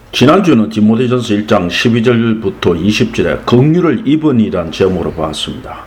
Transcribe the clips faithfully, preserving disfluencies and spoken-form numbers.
지난주는 디모데전서 일 장 십이 절부터 이십 절에 긍휼을 입은이란 제목으로 봤습니다.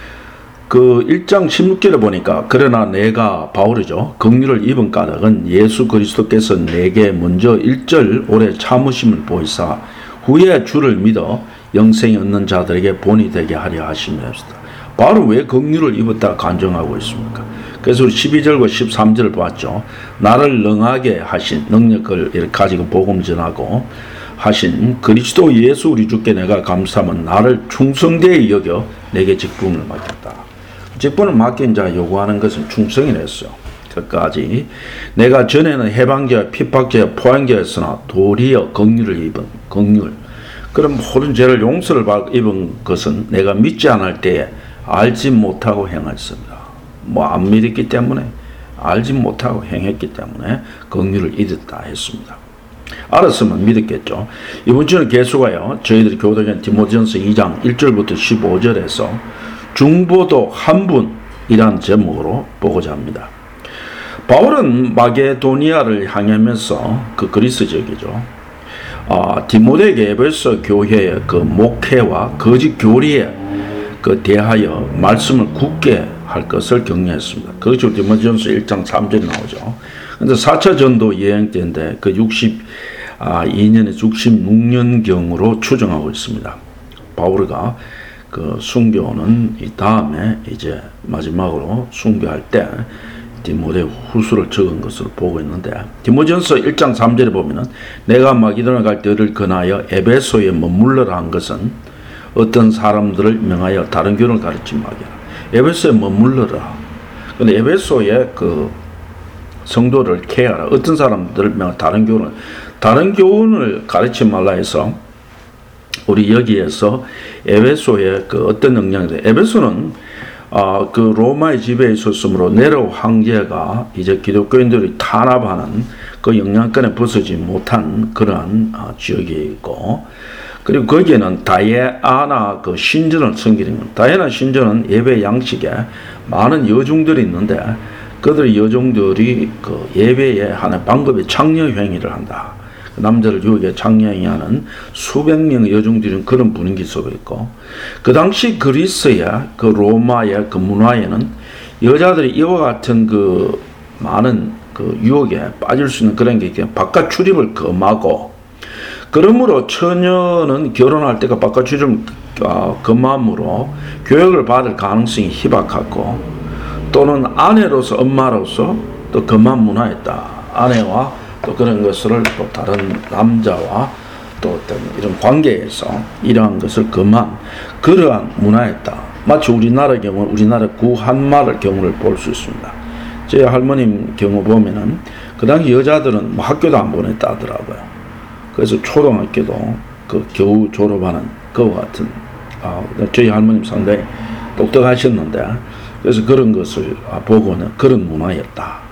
그 일 장 십육 절에 보니까 그러나 내가 바울이죠. 긍휼을 입은 까닭은 예수 그리스도께서 내게 먼저 일 절 오래 참으심을 보이사 후에 주를 믿어 영생이 얻는 자들에게 본이 되게 하려 하심이었습니다. 바울은 왜 긍휼을 입었다 간증하고 있습니까? 그래서 우리 십이 절과 십삼 절을 봤죠. 나를 능하게 하신 능력을 가지고 복음 전하고 하신 그리스도 예수 우리 주께 내가 감사하면 나를 충성되이 여겨 내게 직분을 맡겼다. 직분을 맡긴 자 요구하는 것은 충성이랬어요. 끝까지 내가 전에는 해방자와 핍박자와 포항자였으나 도리어 긍휼을 입은 긍휼. 그럼 모든 죄를 용서를 입은 것은 내가 믿지 않을 때에 알지 못하고 행했습니다. 뭐 안 믿었기 때문에 알지 못하고 행했기 때문에 긍휼을 잊었다 했습니다. 알았으면 믿었겠죠. 이번 주는 계수가요. 저희들이 교도전 디모데전서 이 장 일 절부터 십오 절에서 중보도 한 분이란 제목으로 보고자 합니다. 바울은 마게도니아를 향하면서 그 그리스 지역이죠. 아, 디모데에게 에베소 교회의 그 목회와 거짓 교리에 그 대하여 말씀을 굳게 할 것을 격려했습니다. 그것이 디모데전서 일 장 삼 절에 나오죠. 근데 사 차 전도 여행 때인데 그 육십이 년에서 육십육 년경으로 추정하고 있습니다. 바울가 그 순교는 이 다음에 이제 마지막으로 순교할 때 디모데 후서를 적은 것으로 보고 있는데 디모데전서 일 장 삼 절에 보면은 내가 마게도냐 갈 때를 권하여 에베소에 머물러라 한 것은 어떤 사람들을 명하여 다른 교훈을 가르치 마게라. 에베소에 머물러라. 근데 에베소에 그 성도를 케어하라. 어떤 사람들을 명하여 다른 교훈을 다른 교훈을 가르치 말라 해서 우리 여기에서 에베소의 그 어떤 영향이 에베소는 아, 그 로마의 지배에 있었으므로 네로 황제가 이제 기독교인들이 탄압하는 그 영향권에 벗어지 못한 그러한 아, 지역이 있고, 그리고 거기에는 다이애나 그 신전을 섬기는 겁니다. 다이애나 신전은 예배 양식에 많은 여종들이 있는데 그들의 여종들이 그 예배의 하나의 방법의 창녀 행위를 한다. 남자를 유혹해 장려하는 수백 명의 여종들은 그런 분위기 속에 있고, 그 당시 그리스의 그 로마의 그 문화에는 여자들이 이와 같은 그 많은 그 유혹에 빠질 수 있는 그런 게 있기 때문에 바깥 출입을 금하고, 그러므로 처녀는 결혼할 때가 바깥 출입을 금함으로 교육을 받을 가능성이 희박하고, 또는 아내로서 엄마로서 또 금한 문화였다. 아내와 또 그런 것을 또 다른 남자와 또 어떤 이런 관계에서 이러한 것을 금한 그러한 문화였다. 마치 우리나라 경우, 우리나라 구한말의 경우를 볼 수 있습니다. 제 할머님 경우 보면은 그 당시 여자들은 뭐 학교도 안 보냈다 하더라고요. 그래서 초등학교도 그 겨우 졸업하는 그와 같은, 아, 저희 할머님 상당히 똑똑하셨는데, 그래서 그런 것을 보고는 그런 문화였다.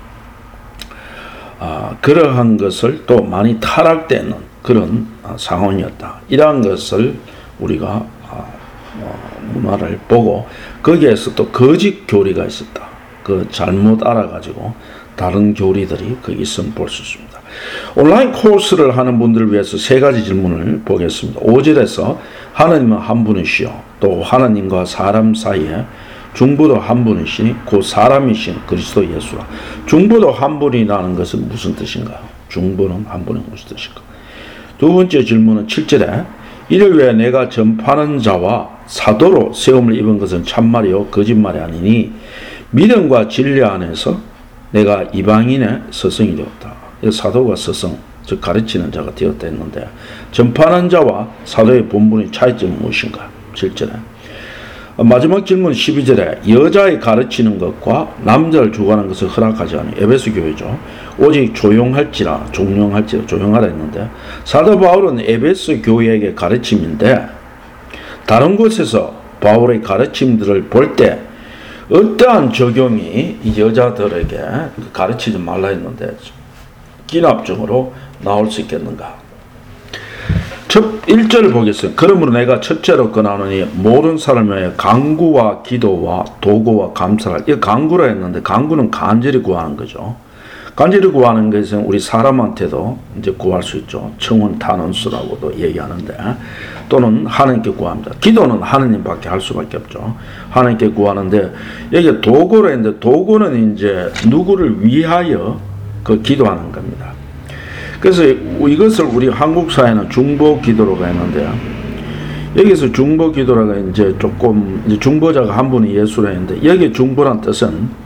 아, 그러한 것을 또 많이 타락되는 그런 아, 상황이었다. 이러한 것을 우리가 아, 어, 문화를 보고 거기에서 또 거짓 교리가 있었다. 그 잘못 알아가지고 다른 교리들이 거기 있으면 볼 수 있습니다. 온라인 코र्스를 하는 분들을 위해서 세 가지 질문을 보겠습니다. 오 절에서 하나님은 한 분이시요 또 하나님과 사람 사이에 중보도 한 분이시니 그 사람이신 그리스도 예수라. 중보도 한 분이라는 것은 무슨 뜻인가요? 중보는 한 분이 무슨 뜻인가? 두 번째 질문은 칠 절에 이를 위해 내가 전파하는 자와 사도로 세움을 입은 것은 참말이요 거짓말이 아니니 믿음과 진리 안에서 내가 이방인의 스승이 되었다. 사도가 스승, 즉 가르치는 자가 되었다 했는데 전파하는 자와 사도의 본분의 차이점은 무엇인가? 칠 절에 마지막 질문 십이 절에 여자의 가르치는 것과 남자를 주관하는 것을 허락하지 않은 에베소 교회죠. 오직 조용할지라 종용할지라 조용하라 했는데 사도 바울은 에베소 교회에게 가르침인데 다른 곳에서 바울의 가르침들을 볼 때 어떠한 적용이 여자들에게 가르치지 말라 했는데 기납적으로 나올 수 있겠는가? 첫 일 절을 보겠습니다. 그러므로 내가 첫째로 권하노니 모든 사람의 간구와 기도와 도구와 감사를, 이 간구라 했는데 간구는 간절히 구하는 거죠. 간절히 구하는 것은 우리 사람한테도 이제 구할 수 있죠. 청원 탄원수라고도 얘기하는데, 또는 하나님께 구합니다. 기도는 하나님밖에 할 수밖에 없죠. 하나님께 구하는데, 여기 도구로 했는데, 도구는 이제 누구를 위하여 그 기도하는 겁니다. 그래서 이것을 우리 한국 사회는 중보 기도라고 했는데, 여기서 중보 기도라가 이제 조금, 이제 중보자가 한 분이 예수라 했는데, 여기 중보란 뜻은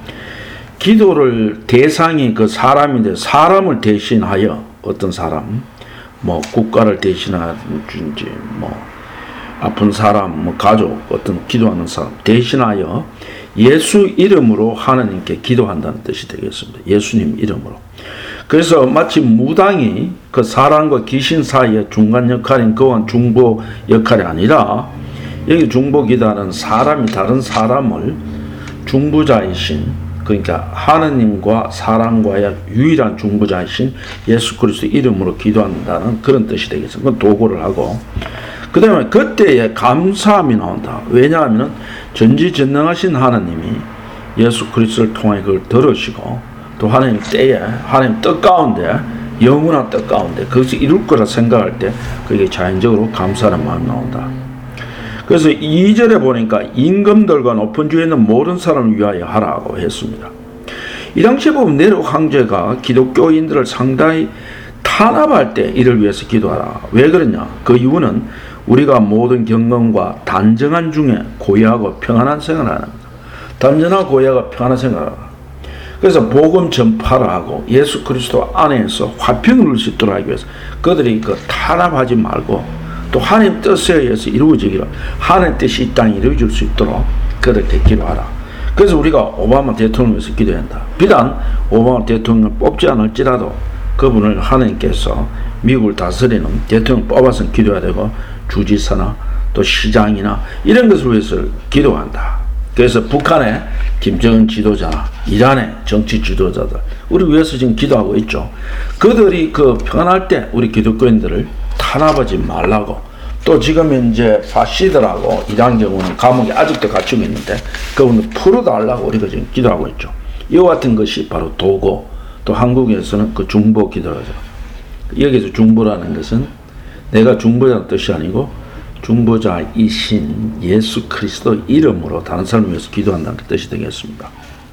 기도를 대상이 그 사람인데, 사람을 대신하여 어떤 사람, 뭐 국가를 대신하든지, 뭐 아픈 사람, 뭐 가족, 어떤 기도하는 사람 대신하여 예수 이름으로 하나님께 기도한다는 뜻이 되겠습니다. 예수님 이름으로. 그래서 마치 무당이 그 사람과 귀신 사이의 중간 역할인 그건 중보 역할이 아니라, 여기 중보 기도하는 사람이 다른 사람을 중보자이신, 그러니까 하나님과 사람과의 유일한 중보자이신 예수 그리스도 이름으로 기도한다는 그런 뜻이 되겠습니다. 그건 도구를 하고, 그 다음에 그때에 감사함이 나온다. 왜냐하면 전지전능하신 하나님이 예수 그리스도를 통해 그걸 들으시고, 또 하나님 때에, 하나님 뜻 가운데, 영원한 뜻 가운데 그것을 이룰 거라 생각할 때 그게 자연적으로 감사하는 마음이 나온다. 그래서 이 절에 보니까 임금들과 높은 주에 있는 모든 사람을 위하여 하라고 했습니다. 이 당시에 보면 네로 황제가 기독교인들을 상당히 탄압할 때 이를 위해서 기도하라. 왜 그러냐? 그 이유는 우리가 모든 경건과 단정한 중에 고요하고 평안한 생활을 하는 거다. 단정하고 고요하고 평안한 생활을 하라. 그래서 복음 전파를 하고 예수 그리스도 안에서 화평을 누릴 수 있도록 하기 위해서 그들이 그 탄압하지 말고, 또 하나님 뜻에 의해서 이루어지기를, 하나님 뜻이 이 땅에 이루어질 수 있도록 그렇게 기도하라. 그래서 우리가 오바마 대통령을 위해서 기도해야 한다. 비단 오바마 대통령을 뽑지 않을지라도 그분을 하나님께서 미국을 다스리는 대통령 뽑아서 기도해야 되고, 주지사나 또 시장이나 이런 것을 위해서 기도한다. 그래서 북한의 김정은 지도자나 이란의 정치 지도자들 우리 위해서 지금 기도하고 있죠. 그들이 그 평안할 때 우리 기독교인들을 탄압하지 말라고, 또 지금 이제 파시들하고 이란 경우는 감옥에 아직도 갇히고 있는데 그분을 풀어달라고 우리가 지금 기도하고 있죠. 이와 같은 것이 바로 도구, 또 한국에서는 그 중보 기도라죠. 여기서 중보라는 것은 내가 중보자는 뜻이 아니고 중보자이신 예수 그리스도 이름으로 다른 사람을 위해서 기도한다는 뜻이 되겠습니다.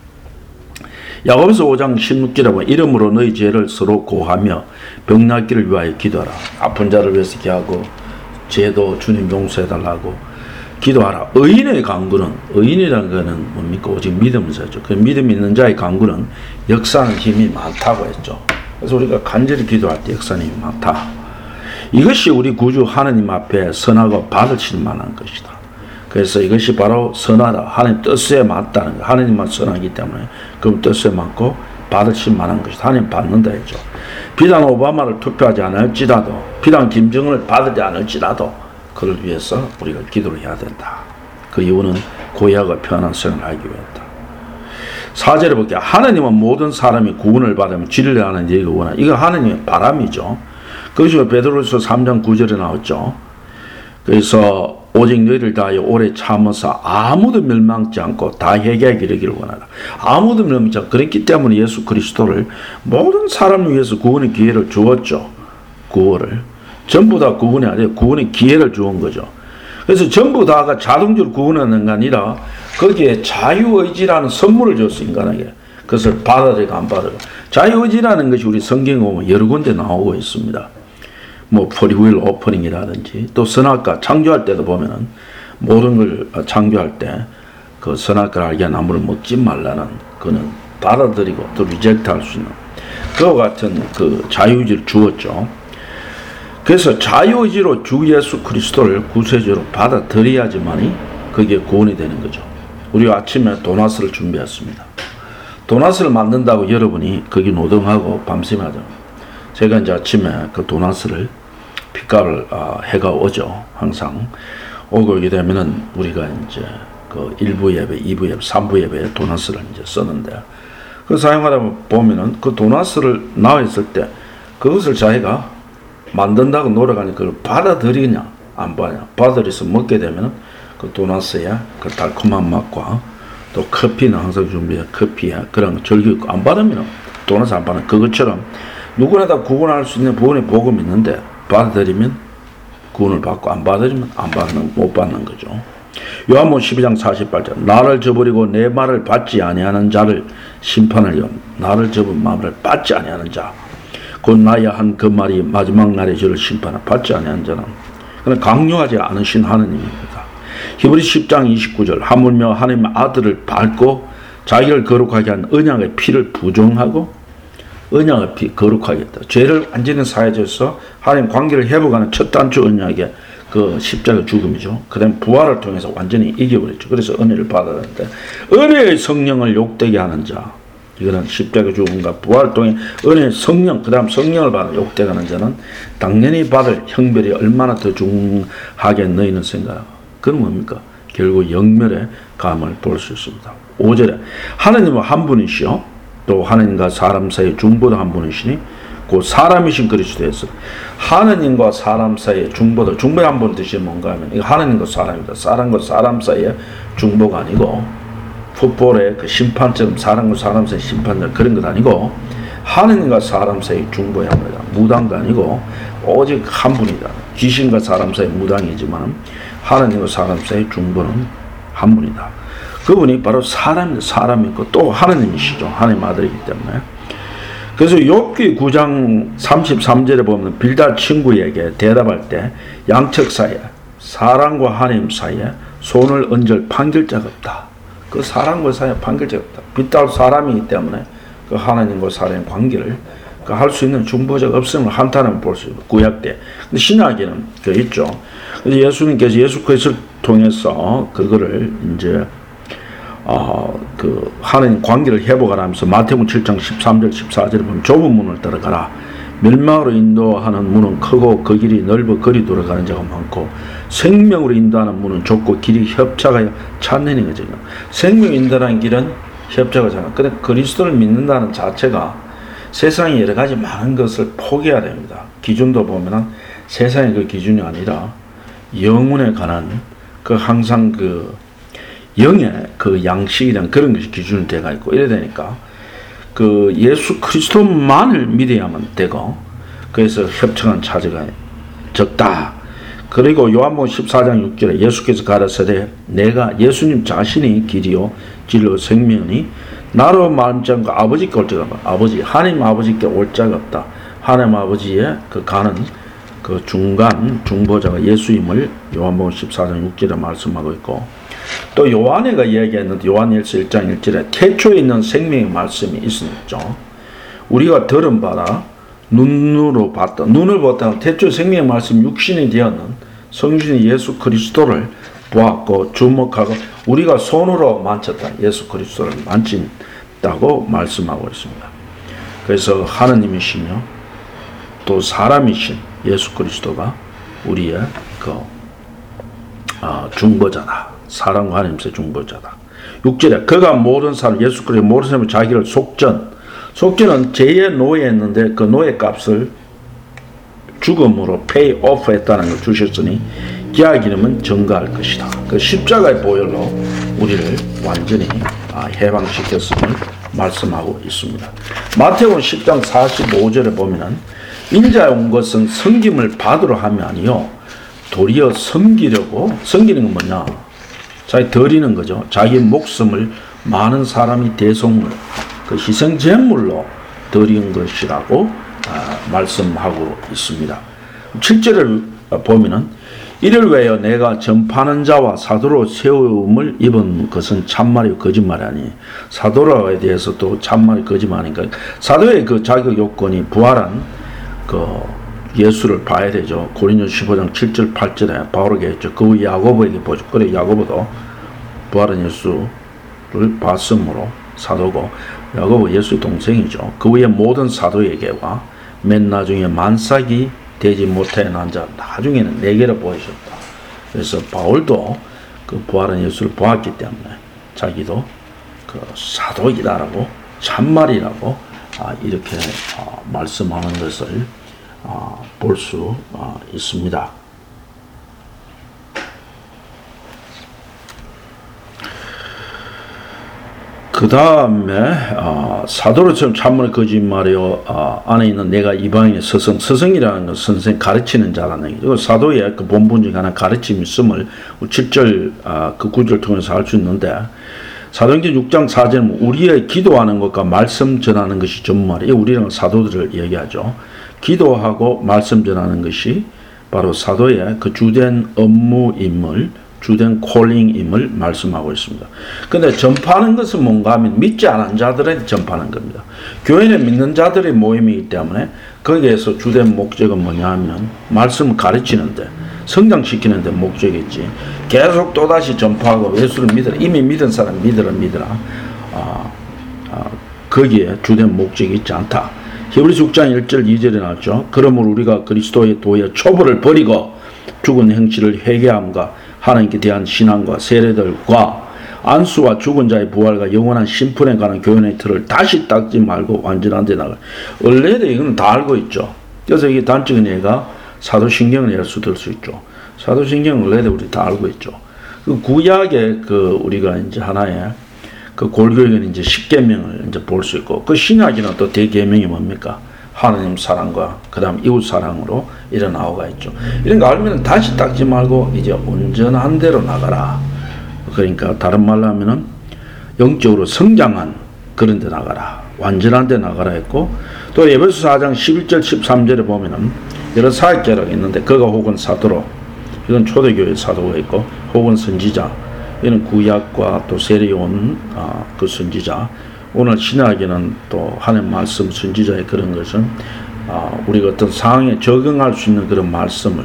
야고보서 오 장 십육 절에 보면 이름으로 너희 죄를 서로 고하며 병낫기를 위하여 기도하라. 아픈 자를 위해서 기하고, 죄도 주님 용서해달라고 기도하라. 의인의 강구는, 의인이라는 것은 뭡니까? 오직 믿음을 사죠. 그 믿음 있는 자의 강구는 역사하는 힘이 많다고 했죠. 그래서 우리가 간절히 기도할 때 역사하는 힘이 많다. 이것이 우리 구주 하나님 앞에 선하고 받으실 만한 것이다. 그래서 이것이 바로 선하다. 하나님 뜻에 맞다는 거. 하나님만 선하기 때문에 그 뜻에 맞고 받으실 만한 것이다. 하나님 받는다 했죠. 비단 오바마를 투표하지 않을지라도, 비단 김정은을 받지 않을지라도 그를 위해서 우리가 기도를 해야 된다. 그 이유는 고요하고 편안한 생활을 하기 위해다. 사 절에 볼게요. 하나님은 모든 사람이 구원을 받으면 진리하는 얘기를 원한다. 이거 하나님의 바람이죠. 그것이 베드로서 삼 장 구 절에 나왔죠. 그래서 오직 너희를 다하여 오래 참으사 아무도 멸망치 않고 다 회개하게 이르기를 원하라. 아무도 멸망치 않고, 그랬기 때문에 예수 그리스도를 모든 사람을 위해서 구원의 기회를 주었죠. 구원을 전부 다 구원이 아니라 구원의 기회를 주은 거죠. 그래서 전부 다가 자동적으로 구원하는 게 아니라 거기에 자유의지라는 선물을 줬어, 인간에게. 그것을 받아들이고 안 받아들이고. 자유의지라는 것이 우리 성경에 보면 여러 군데 나오고 있습니다. 뭐 프리윌 오퍼닝이라든지, 또 선악과 창조할 때도 보면은 모든 걸 창조할 때 그 선악과를 알게 나무를 먹지 말라는, 그는 받아들이고 또 리젝트할 수 있는 그와 같은 그 자유의지를 주었죠. 그래서 자유의지로 주 예수 그리스도를 구세주로 받아들여야지만이 그게 구원이 되는 거죠. 우리 아침에 도나스를 준비했습니다. 도나스를 만든다고 여러분이 거기 노동하고 밤샘 하죠. 제가 이제 아침에 그 도나스를 빛깔을 아, 해가 오죠. 항상 오고 오게 되면은 우리가 이제 그 일 부 예배, 이 부 예배, 삼 부 예배에 도나스를 이제 쓰는데, 그 사용하다 보면은 그 도나스를 나와 있을 때 그것을 자기가 만든다고 노력하니 그걸 받아들이냐 안 받냐, 받아들여서 먹게 되면은 그 도나스의 그 달콤한 맛과 또 커피는 항상 준비해 커피에 그런 거 즐기고, 안 받으면 또는 안 받는 그것처럼 누구나 다 구원할 수 있는 구원의 복음이 있는데 받아들이면 구원을 받고 안 받아들이면 안 받는 못 받는 거죠. 요한복음 십이 장 사십팔 절 나를 저버리고 내 말을 받지 아니하는 자를 심판을 연 나를 저버린 말을 받지 아니하는 자 곧 나야 한 그 말이 마지막 날에 저를 심판을 받지 아니하는 자는 그는 강요하지 않으신 하느님입니다. 히브리 십 장 이십구 절 하물며 하나님의 아들을 밟고 자기를 거룩하게 한 언약의 피를 부정하고 언약의 피 거룩하게 했다. 죄를 완전히 사해져서 하나님 관계를 회복하는 첫 단추 언약의 그 십자가 죽음이죠. 그 다음에 부활을 통해서 완전히 이겨버렸죠. 그래서 은혜를 받았는데 은혜의 성령을 욕되게 하는 자 이거는 십자가 죽음과 부활을 통해 은혜의 성령 그 다음 성령을 받아 욕되게 하는 자는 당연히 받을 형벌이 얼마나 더 중하게 너희는 생각하고 그건 뭡니까? 결국 영멸의 감을 볼 수 있습니다. 오 절에 하나님은 한 분이시요 또 하나님과 사람 사이의 중보도 한 분이시니 그 사람이신 그리스도에서 하나님과 사람 사이의 중보도 중보의 한 분 뜻이 뭔가 하면 이거 하나님과 사람이다. 사람과 사람 사이의 중보가 아니고 풋볼의 그 심판처럼 사람과 사람 사이의 심판자 그런 것 아니고 하나님과 사람 사이의 중보의 합니다. 무당도 아니고 오직 한 분이다. 귀신과 사람 사이의 무당이지만 하나님과 사람 사이의 중보는 한 분이다. 그분이 바로 사람입니다. 사람이고 또 하나님이시죠. 하나님 아들이기 때문에. 그래서 욥기 구 장 삼십삼 절에 보면 빌닷 친구에게 대답할 때 양측 사이에 사람과 하나님 사이에 손을 얹을 판결자가 없다. 그 사람과 사이에 판결자가 없다. 빌닷 사람이기 때문에 그 하나님과 사람의 관계를 그 할 수 있는 중보자가 없음을 한탄을 볼 수 있고 구약 때. 근데 신약에는 그 있죠. 그래서 예수님께서 예수 그리스도를 통해서 그거를 이제 어, 그 하나님 관계를 회복하라면서 마태복음 칠 장 십삼 절 십사 절에 보면 좁은 문을 따라가라. 멸망으로 인도하는 문은 크고 그 길이 넓어 거리 돌아가는 자가 많고 생명으로 인도하는 문은 좁고 길이 협착하여 찾는 거죠. 생명 인도하는 길은 협착하잖아. 근데 그리스도를 믿는다는 자체가 세상에 여러 가지 많은 것을 포기해야 됩니다. 기준도 보면은 세상의 그 기준이 아니라 영혼에 관한 그 항상 그 영의 그 양식이란 그런 것이 기준이 되어 있고 이래 되니까 그 예수 그리스도만을 믿어야만 되고 그래서 협착한 차지가 적다. 그리고 요한복음 십사 장 육 절에 예수께서 가라사대 내가 예수님 자신이 길이요 진리요 생명이니 나로 말미암아 아버지께 올 자가 없다. 아버지 하나님 아버지께 올 자가 없다. 하나님 아버지의 그 가는 그 중간 중보자가 예수임을 요한복음 십사 장 육 절에 말씀하고 있고 또 요한이가 이야기했는데 요한일서 일 장 일 절에 태초에 있는 생명의 말씀이 있었죠. 우리가 들은 바라 눈으로 봤다. 눈을 봤다. 태초에 생명의 말씀 육신이 되었는 성신의 예수 그리스도를 보았고 주목하고 우리가 손으로 만졌다. 예수 그리스도를 만진다고 말씀하고 있습니다. 그래서 하나님이시며 또 사람이신 예수 그리스도가 우리의 그 어, 중보자다. 사랑과 하나님의 중보자다. 육 절에 그가 모든 사람 예수 그리스도 모든 사람이 자기를 속전 속전은 죄의 노예였는데 그 노예 값을 죽음으로 pay off 했다는 걸 주셨으니 기약 이름은 증가할 것이다. 그 십자가의 보혈로 우리를 완전히 해방시켰음을 말씀하고 있습니다. 마태복음 십 장 사십오 절에 보면은 인자에 온 것은 섬김을 받으러 함이 아니요 도리어 섬기려고 섬기는 건 뭐냐? 자기 드리는 거죠. 자기 목숨을 많은 사람이 대속물, 그 희생 제물로 드린 것이라고 아, 말씀하고 있습니다. 칠 절을 보면은 이를 위하여 내가 전파하는 자와 사도로 세움을 입은 것은 참말이요 거짓말이 아니. 사도라에 대해서 또 참말이 거짓말이니까 사도의 그 자격 요건이 부활한 그 예수를 봐야 되죠. 고린도서 십오 장 칠 절 팔 절에 바울에게 했죠. 그 후 야고보에게 보죠. 그래 야고보도 부활한 예수를 봤으므로 사도고 야고보 예수의 동생이죠. 그 후에 모든 사도에게와 맨 나중에 만삭이 되지 못해 난 자 나중에는 네개로 보이셨다. 그래서 바울도 그 부활한 예수를 보았기 때문에 자기도 그 사도이다라고 참말이라고 아, 이렇게 아, 말씀하는 것을 아, 볼 수 아, 있습니다. 그 다음에 어, 사도로처럼 참으로 거짓말이요 어, 안에 있는 내가 이방인의 스승, 스승이라는 건 선생 가르치는 자라는 얘기죠. 사도의 그 본분 중에 하나 가르침이 있음을 칠 절 어, 그 구절을 통해서 알 수 있는데, 사도행전 육 장 사 절은 우리의 기도하는 것과 말씀 전하는 것이 전무하리. 우리는 사도들을 얘기하죠. 기도하고 말씀 전하는 것이 바로 사도의 그 주된 업무임을, 주된 콜링임을 말씀하고 있습니다. 근데 전파하는 것은 뭔가 하면 믿지 않은 자들에 전파하는 겁니다. 교회는 믿는 자들의 모임이기 때문에 거기에서 주된 목적은 뭐냐 하면 말씀을 가르치는데, 성장시키는데 목적이지, 계속 또다시 전파하고 예수를 믿으라, 이미 믿은 사람 믿으라 믿으라 아, 아, 거기에 주된 목적이 있지 않다. 히브리서 육 장 일 절 이 절에 나왔죠. 그러므로 우리가 그리스도의 도의 초보를 버리고 죽은 행실을 회개함과 하나님께 대한 신앙과 세례들과 안수와 죽은 자의 부활과 영원한 심판에 관한 교훈의 틀을 다시 닦지 말고 완전한 데 나가. 원래도 이거는 다 알고 있죠. 그래서 이게 단적인 예가 사도신경을 예를 들 수 있죠. 사도신경은 원래도 우리 다 알고 있죠. 그 구약의 그 우리가 이제 하나의 그 골교에는 이제 십계명을 이제 볼 수 있고, 그 신약에는 또 대계명이 뭡니까? 하나님 사랑과 그 다음 이웃 사랑으로 이런 나오가 있죠. 이런 거 알면 다시 닦지 말고 이제 온전한 대로 나가라. 그러니까 다른 말로 하면은 영적으로 성장한 그런 데 나가라. 완전한 데 나가라 했고, 또 에베소 사 장 십일 절 십삼 절에 보면은 여러 사역자라고 있는데, 그가 혹은 사도로, 이건 초대교회 사도가 있고, 혹은 선지자, 이는 구약과 또 세례요한 아, 그 선지자. 오늘 신학에는 또 하나님 말씀 선지자의 그런 것은 아, 우리가 어떤 상황에 적응할 수 있는 그런 말씀을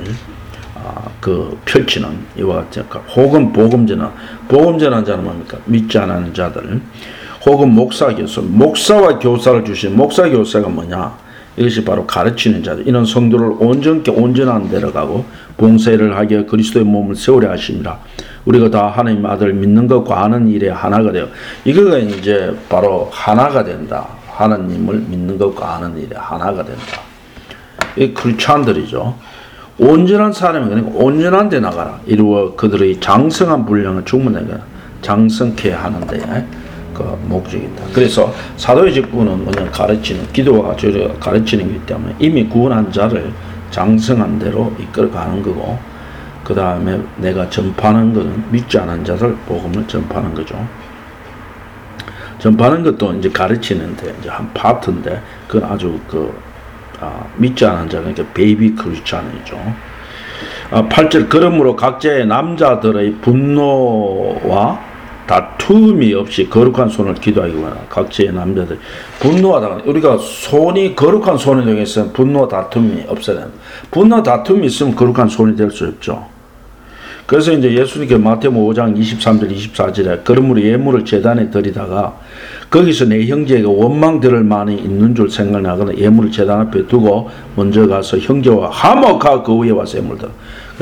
아, 그 펼치는 이와 같이, 혹은 복음전한, 복음전한 자는 뭡니까? 믿지 않는 자들, 혹은 목사 교사, 목사와 교사를 주신 목사 교사가 뭐냐? 이것이 바로 가르치는 자들. 이는 성도를 온전케 온전한 데로 가고 봉사를 하게 그리스도의 몸을 세우려 하십니다. 우리가 다 하나님 아들 믿는 것과 아는 일에 하나가 되어, 이거가 이제 바로 하나가 된다. 하나님을 믿는 것과 아는 일에 하나가 된다. 이 크리스찬들이죠. 온전한 사람이, 그러니까 온전한 데 나가라. 이루어 그들의 장성한 분량을 충분하게 장성케 하는데 그 목적이 있다. 그래서 사도의 직분은 그냥 가르치는, 기도와 저를 가르치는 것이기 때문에 이미 구원한 자를 장성한 대로 이끌어가는 거고, 그 다음에 내가 전파하는 것은 믿지 않은 자들 복음을 전파하는 거죠. 전파하는 것도 이제 가르치는데 이제 한 파트인데, 그건 아주 그 아, 믿지 않은 자, 그러니까 베이비 크리스찬이죠. 아, 팔 절 그러므로 각자의 남자들의 분노와 다툼이 없이 거룩한 손을 기도하기 원하라. 각자의 남자들 분노하다가, 우리가 손이 거룩한 손이 되기 위해서는 분노 다툼이 없어야 됩니다. 분노 다툼이 있으면 거룩한 손이 될 수 없죠. 그래서 이제 예수님께 마태복음 오 장 이십삼 절 이십사 절에 그러므로 예물을 제단에 드리다가 거기서 내 형제가 원망들을 많이 있는 줄 생각나거나 예물을 제단 앞에 두고 먼저 가서 형제와 화목하고 그 위에 와서 예물을 드려.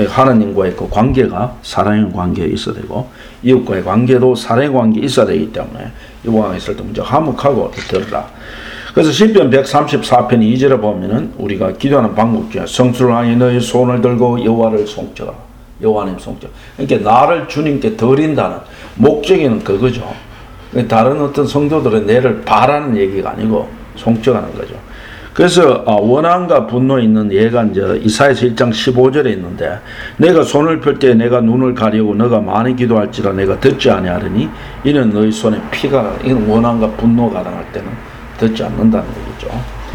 하나님과의 그 관계가 사랑의 관계에 있어야 되고, 이웃과의 관계도 사랑의 관계에 있어야 되기 때문에 이 왕에 있을 때 먼저 화목하고 들으라. 그래서 시편 백삼십사 편 이 절에 보면은 우리가 기도하는 방법 중에 성수를 향해 너의 손을 들고 여호와를 송축하라. 여호와님 송축. 그러니까 나를 주님께 드린다는 목적에는 그거죠. 다른 어떤 성도들은 내를 바라는 얘기가 아니고 송축하는 거죠. 그래서 원한과 분노 있는 예가 이제 이사야서 일 장 십오 절에 있는데, 내가 손을 펼 때 내가 눈을 가리고 너가 많이 기도할지라 내가 듣지 아니하리니 이는 너희 손에 피가 나라. 이건 원한과 분노가 나갈 때는 듣지 않는다는 얘기죠.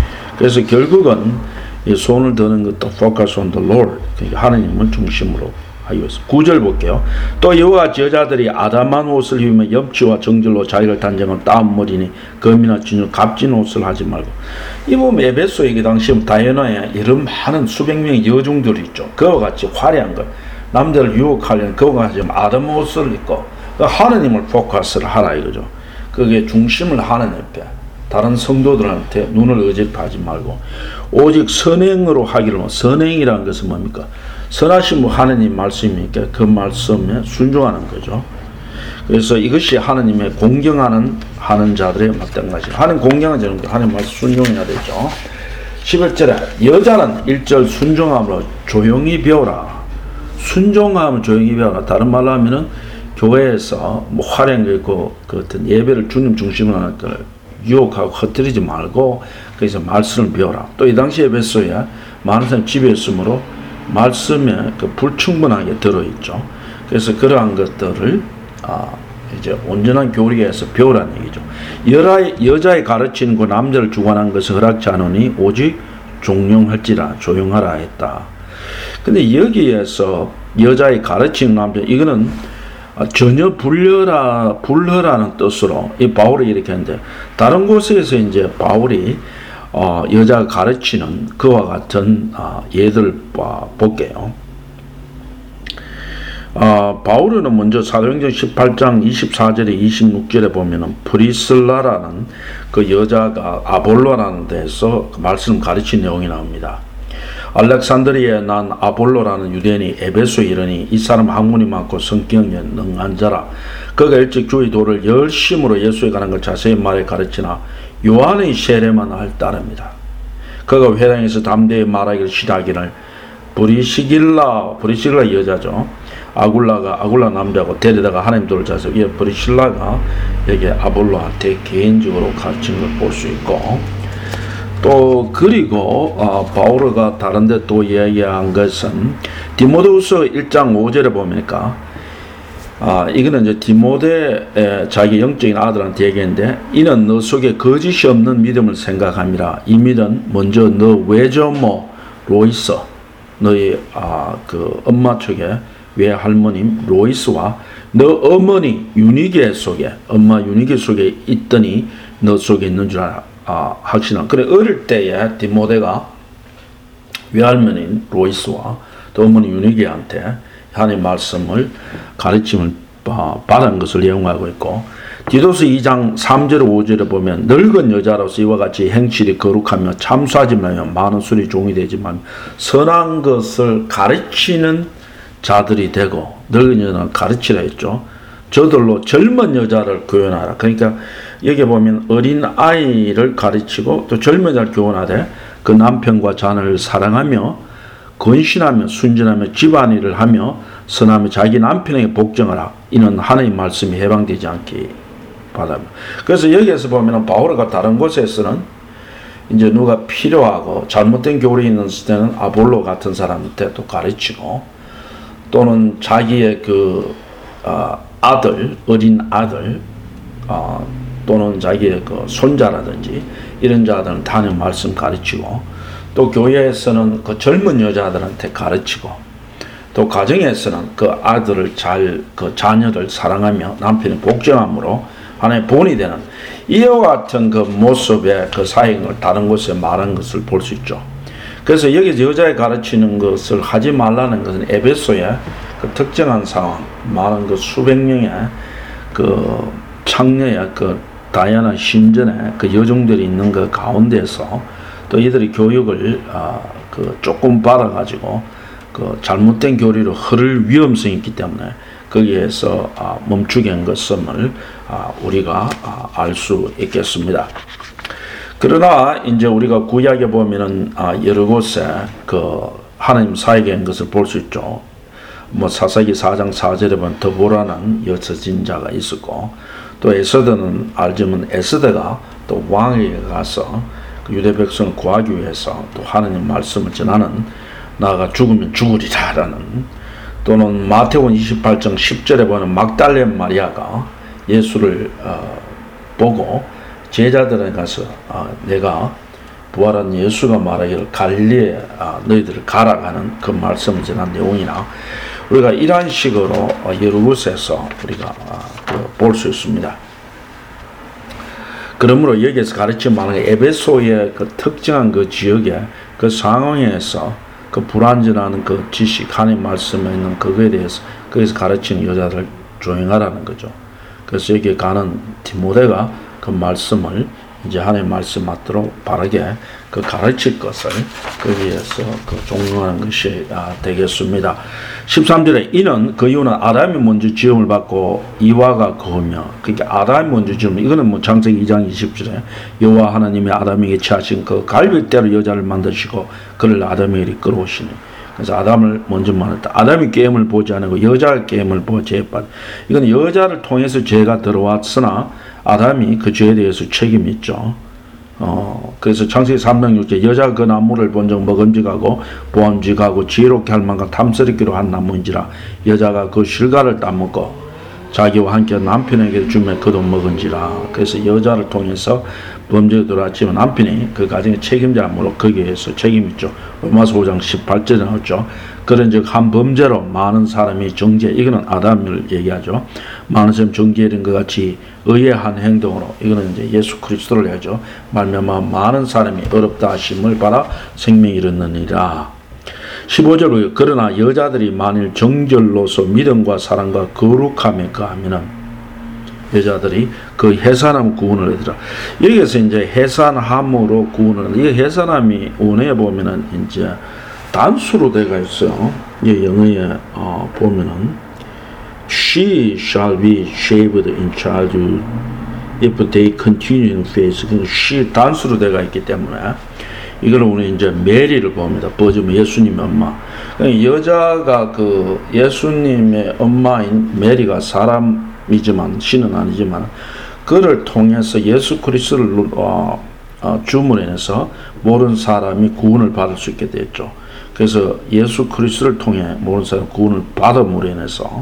그래서 결국은 이 손을 드는 것도 focus on the Lord, 그러니까 하나님을 중심으로 하기 위해서. 구 절 볼게요. 또 여호와 여자들이 아담한 옷을 입으며 염치와 정절로 자기를 단정한 따은 머리니 금이나 진주 값진 옷을 하지 말고. 이 보면 에베소에 당시 다이애나에 이런 많은 수백 명의 여중들이 있죠. 그와 같이 화려한 것, 남자를 유혹하려는 그와 같이 아담 옷을 입고 하나님을 포커스를 하라 이거죠. 그게 중심을 하나님 앞에, 다른 성도들한테 눈을 의지하지 말고 오직 선행으로 하기를. 선행이라는 것은 뭡니까? 선하신 분 하나님 말씀이니까 그 말씀에 순종하는 거죠. 그래서 이것이 하나님의 공경하는 하는 자들의 마찬가지. 하나님 공경하는 자는 하나님 말씀 순종해야 되죠. 십일 절에 여자는 일 절 순종함으로 조용히 배우라. 순종하면 조용히 배우라. 다른 말로 하면은 교회에서 뭐 활용이 있고 그 어떤 예배를 주님 중심으로 하는 걸 유혹하고 흩뜨리지 말고 그래서 말씀을 배워라. 또 이 당시 에베소에 많은 사람이 집에 있으므로 말씀에 그 불충분하게 들어있죠. 그래서 그러한 것들을 아 이제 온전한 교리에서 배우라는 얘기죠. 여자의, 여자의 가르치는 그 남자를 주관한 것을 허락지 않으니 오직 종용할지라 조용하라 했다. 근데 여기에서 여자의 가르치는 남자 이거는 전혀 불려라 불허라는 뜻으로 이 바울이 이렇게 했는데 다른 곳에서 이제 바울이 어, 여자가 가르치는 그와 같은 어, 예들을 어, 볼게요. 어, 바울은 먼저 사도행전 십팔 장 이십사 절에 이십육 절에 보면은 프리슬라라는 그 여자가 아볼로라는 데서 그 말씀 가르친 내용이 나옵니다. 알렉산드리아에 난 아볼로라는 유대인이 에베소에 이르니 이 사람 학문이 많고 성격이 능한 자라. 그가 일찍 주의 도를 열심으로 예수에 관한 걸 자세히 말해 가르치나 요한의 세례만 할 따릅니다. 그가 회당에서 담대히 말하기를 시작하기를 브리시길라 브리시길라 여자죠. 아굴라가 아굴라 남자고 데려다가 하나님 도를 자서 이 브리실라가 여기 아볼로한테 개인적으로 가르친 걸 볼 수 있고 또 그리고 어, 바울가 다른데 또 이야기한 것은 디모데후서 일 장 오 절에 보니까 아 이거는 이제 디모데 자기 영적인 아들한테 얘기했는데 이는 너 속에 거짓이 없는 믿음을 생각함이라. 이 믿음 먼저 너 외조모 로이스 너희 아 그 엄마 쪽에 외할머님 로이스와 너 어머니 유니게 속에 엄마 유니게 속에 있더니 너 속에 있는 줄 알아. 아, 확신한. 그래, 어릴 때에 디모데가 외할머니 로이스와 또 어머니 유니게한테 하나님의 말씀을 가르침을 받은 것을 예언하고 있고, 디도서 이 장 삼 절 오 절에 보면 늙은 여자로서 이와 같이 행실이 거룩하며 참수하지 말며 많은 술이 종이 되지만 선한 것을 가르치는 자들이 되고, 늙은 여자는 가르치라 했죠. 저들로 젊은 여자를 교훈하라. 그러니까 여기 보면 어린 아이를 가르치고 또 젊은 여자를 교훈하되 그 남편과 자녀를 사랑하며 건신하며 순전하며 집안일을 하며 선하며 자기 남편에게 복종하라. 이는 하나님의 말씀이 해방되지 않게 바랍니다. 그래서 여기에서 보면 바울가 다른 곳에서는 이제 누가 필요하고 잘못된 교리 있는 때는 아볼로 같은 사람한테 또 가르치고 또는 자기의 그 어, 아들, 어린 아들, 어, 또는 자기의 그 손자라든지 이런 자들은 단연 말씀 가르치고 또 교회에서는 그 젊은 여자들한테 가르치고 또 가정에서는 그 아들을 잘, 그 자녀를 사랑하며 남편의 복종함으로 하나의 본이 되는 이와 같은 그 모습의 그 사역을 다른 곳에 말한 것을 볼 수 있죠. 그래서 여기서 여자에 가르치는 것을 하지 말라는 것은 에베소에 그 특정한 상황, 많은 그 수백 명의 그 창녀의 그 다양한 신전에 그 여종들이 있는 그 가운데서 또 이들이 교육을 아, 그 조금 받아가지고 그 잘못된 교리로 흐를 위험성이 있기 때문에 거기에서 아, 멈추게 한 것을 아, 우리가 아, 알 수 있겠습니다. 그러나 이제 우리가 구약에 보면은 아, 여러 곳에 그 하나님 사역에 한 것을 볼 수 있죠. 뭐 사사기 사 장 사 절에 보면 더보라는 여서진 자가 있었고 또 에스더는 알지만 에스더가 또 왕에게 가서 그 유대 백성을 구하기 위해서 또 하나님 말씀을 전하는 나가 죽으면 죽으리라라는 또는 마태복음 이십팔 장 십 절에 보면 막달레 마리아가 예수를 어, 보고 제자들에 가서 어, 내가 부활한 예수가 말하기를 갈릴리에 어, 너희들을 가라가는 그 말씀을 전한 내용이나 우리가 이러한 식으로 여러 곳에서 우리가 볼 수 있습니다. 그러므로 여기에서 가르친 말은 에베소의 그 특정한 그 지역의 그 상황에서 그 불완전한 그 지식, 하나님의 말씀에 있는 그거에 대해서 거기서 가르치는 여자들 조용하라는 거죠. 그래서 여기에 가는 디모데가 그 말씀을 이제 하나님의 말씀 맞도록 바르게 그 가르칠 것을 거기에서 그 종용하는 것이 아, 되겠습니다. 십삼 절에 이는 그 이유는 아담이 먼저 지음을 받고 이와가 거하며 그러니까 아담이 먼저 지음 이거는 뭐 창세기 이 장 이십 절에 여호와 하나님이 아담에게 취하신 그 갈빗대로 여자를 만드시고 그를 아담에게 끌어오시니 그래서 아담을 먼저 만났다. 아담이 게임을 보지 않고 여자가 게임을 보고 죄에 빠져. 이건 여자를 통해서 죄가 들어왔으나 아담이 그 죄에 대해서 책임이 있죠. 어, 그래서 창세기 삼 장 육 절 여자가 그 나무를 본즉 먹음직하고 보암직하고 지혜롭게 할 만큼 탐스럽기로 한 나무인지라 여자가 그 실과를 따먹고 자기와 함께 남편에게 주며 그도 먹은지라. 그래서 여자를 통해서 범죄가 들어왔지만 남편이 그 가정의 책임자므로 거기에서 책임있죠. 로마서 오 장 십팔 절에 나왔죠. 그런즉 한 범죄로 많은 사람이 정죄, 이거는 아담을 얘기하죠. 많은 사람이 정죄에 이른 것 같이 의의 한 행동으로, 이거는 이제 예수 그리스도를 하죠. 말미암아 많은 사람이 어렵다 하심을 받아 생명이 이르느니라. 십오 절 그러나 여자들이 만일 정결로서 믿음과 사랑과 거룩함에 거하면은 여자들이 그 해산함 구원을 하더라. 여기에서 이제 해산함으로 구원을, 이 해산함이 원어에 보면은 이제 단수로 되어 있어요. 이 영어에 어, 보면은 she shall be shaved in childhood if they continue in faith. she 단수로 되어 있기 때문에 이걸 우리 이제 메리를 봅니다. 보지면 예수님의 엄마. 여자가 그 예수님의 엄마인 메리가 사람이지만 신은 아니지만 그를 통해서 예수 그리스도를 어, 어, 주문해서 모든 사람이 구원을 받을 수 있게 됐죠. 그래서 예수 그리스도를 통해 모든 사람 구원을 받음으로 인해서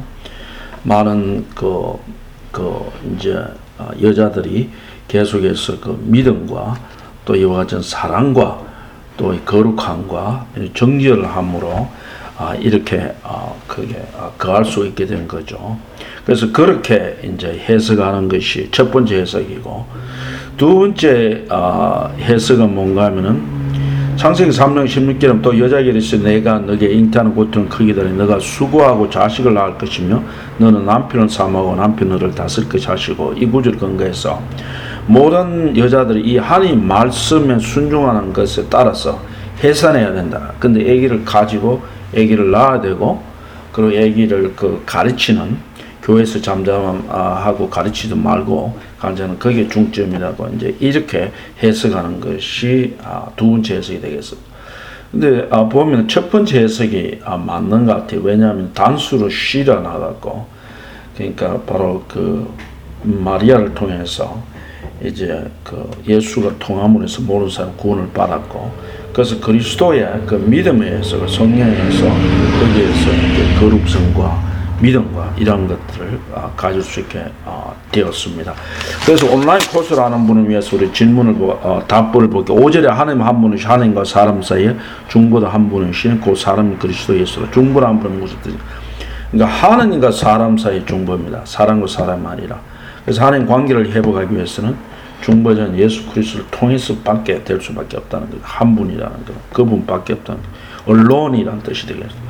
많은 그, 그 이제 여자들이 계속해서 그 믿음과 또 이와 같은 사랑과 또 거룩함과 정결함으로 아, 이렇게 아, 그게 아, 거할 수 있게 된 거죠. 그래서 그렇게 이제 해석하는 것이 첫 번째 해석이고, 두 번째 아, 해석은 뭔가 하면은 창세기 삼 장 십육 절은 또 여자에게 이르시되 내가 너에게 잉태하는 고통은 크기더니 너가 수고하고 자식을 낳을 것이며 너는 남편을 삼하고 남편 너를 다스릴 것이 하시고, 이 구절 근거해서 모든 여자들이 이 하나님 말씀에 순종하는 것에 따라서 해산해야 된다. 근데 아기를 가지고 아기를 낳아야 되고, 그리고 아기를 그 가르치는, 교회에서 잠잠하고 가르치지 말고 가르치는, 그게 중점이라고 이제 이렇게 해석하는 것이 아, 두 번째 해석이 되겠습니다. 근데 아, 보면 첫 번째 해석이 아, 맞는 것 같아요. 왜냐하면 단수로 she라 나갔고, 그러니까 바로 그 마리아를 통해서 이제 그 예수가 통함으로 해서 모든 사람 구원을 받았고, 그래서 그리스도의 그 믿음에 의해서 그 성령에 의해서 거기에서 이제 거룩성과 믿음과 이런 것들을 아, 가질 수 있게 아, 되었습니다. 그래서 온라인 코스를 하는 분을 위해서 우리 질문을 보, 어, 답변을 볼게요. 오 절에 하나님 한 분은 하나님과 사람 사이에 중보다 한 분은 신, 그 사람이 그리스도 예수로, 중보라 한 분은 무슨 뜻이죠? 그러니까 하나님과 사람 사이의 중보입니다. 사람과 사람 아니라. 그래서 하나님 관계를 회복하기 위해서는 중보자는 예수 그리스도를 통해서 밖에 될 수밖에 없다는 거예요. 한 분이라는 거, 그분밖에 없다는 거예요. alonei라는 뜻이 되겠습니다.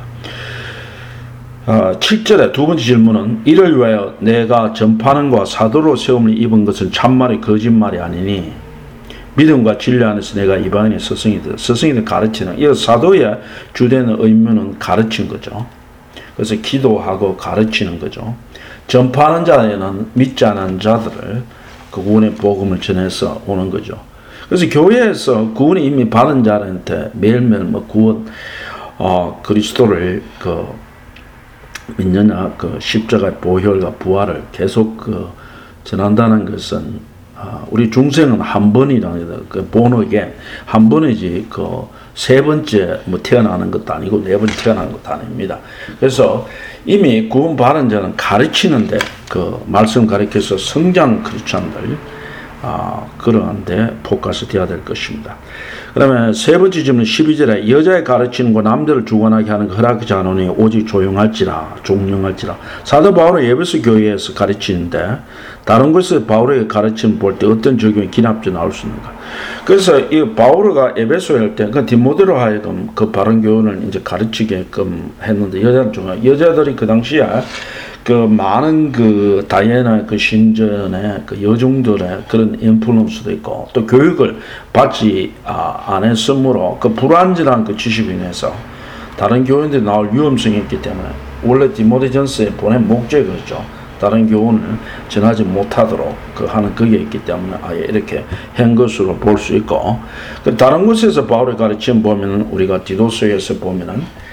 어, 칠 절에 두 번째 질문은 이를 위하여 내가 전파하는 것과 사도로 세움을 입은 것은 참말이 거짓말이 아니니 믿음과 진리 안에서 내가 이방인의 스승이다. 스승이든 가르치는, 이 사도의 주된 의무는 가르치는 거죠. 그래서 기도하고 가르치는 거죠. 전파하는 자에는 믿지 않은 자들을 그 구원의 복음을 전해서 오는 거죠. 그래서 교회에서 구원이 이미 받은 자한테 매일매일 뭐 구원, 어, 그리스도를 그 믿느냐, 그 십자가의 보혈과 부활을 계속 그 전한다는 것은 아, 우리 중생은 한 번이라는 그 본어게 한 번이지 그 세 번째 뭐 태어나는 것도 아니고 네 번 태어나는 것도 아닙니다. 그래서 이미 구원 받은 자는 가르치는데 그 말씀 가르쳐서 성장 크리스찬들 아, 그러한데 포커스 되어야 될 것입니다. 그러면 세 번째 질문 십이 절에 여자의 가르치는 거 남들을 주관하게 하는 거 허락하지 않으니 오직 조용할지라 종령할지라. 사도 바울은 에베소 교회에서 가르치는데 다른 곳에서 바울에게 가르침을 볼 때 어떤 적용이 기납지 나올 수 있는가. 그래서 이 바울가 에베소에 할 때 그 디모데로 하여금 그 바른 교훈을 이제 가르치게끔 했는데 여자들 중에 여자들이 그 당시에 그 많은 그 다이애나 그 신전의 그 여종들의 그런 인플루언스도 있고 또 교육을 받지 아, 안 했으므로 그 불완전한 그 지식에 인해서 다른 교인들이 나올 위험성이 있기 때문에 원래 디모데전서에 보낸 목적이 그렇죠. 다른 교훈을 전하지 못하도록 그 하는 그게 있기 때문에 아예 이렇게 한 것으로 볼 수 있고, 그 다른 곳에서 바울의 가르침 보면은 우리가 디도서에서 보면은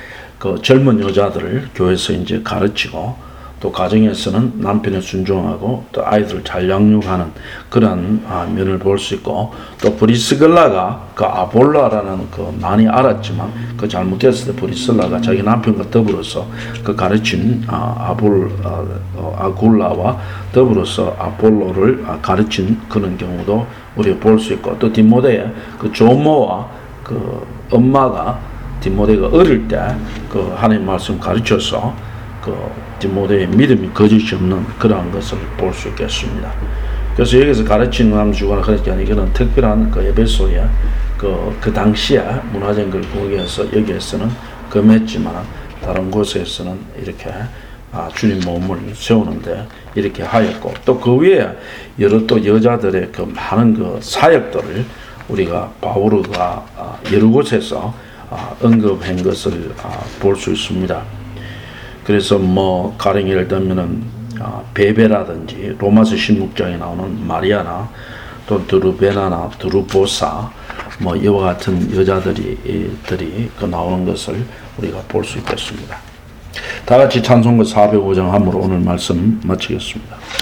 그 젊은 여자들을 교회에서 이제 가르치고 또 가정에서는 남편에 순종하고 또 아이들을 잘 양육하는 그러한 아, 면을 볼 수 있고 또 브리스글라가 그 아볼라라는 그 많이 알았지만 그 잘못했을 때 브리스글라가 자기 남편과 더불어서 그 가르친 아, 아볼 아, 어, 아굴라와 더불어서 아볼로를 아, 가르친 그런 경우도 우리가 볼 수 있고 또 디모데의 그 조모와 그 엄마가 디모데가 어릴 때 그 하나님 말씀 가르쳐서 그 디모데의 믿음이 거짓이 없는 그러한 것을 볼 수 있겠습니다. 그래서 여기서 가르치는 남주거나 그렇게 하는 이거는 특별한 그 에베소의 그, 그 당시에 문화적인 걸 보기 위해서 여기에서는 금했지만 다른 곳에서는 이렇게 아, 주님 몸을 세우는데 이렇게 하였고 또 그 위에 여러 또 여자들의 그 많은 그 사역들을 우리가 바오르가 아, 여러 곳에서 아, 언급한 것을 아, 볼 수 있습니다. 그래서 뭐 가령 예를 들면은 아, 베베라든지 로마서 십육 장에 나오는 마리아나 또 드루베나나 드루보사 뭐 이와 같은 여자들이 들이 그 나오는 것을 우리가 볼 수 있겠습니다. 다 같이 찬송가 사백오 장 함으로 오늘 말씀 마치겠습니다.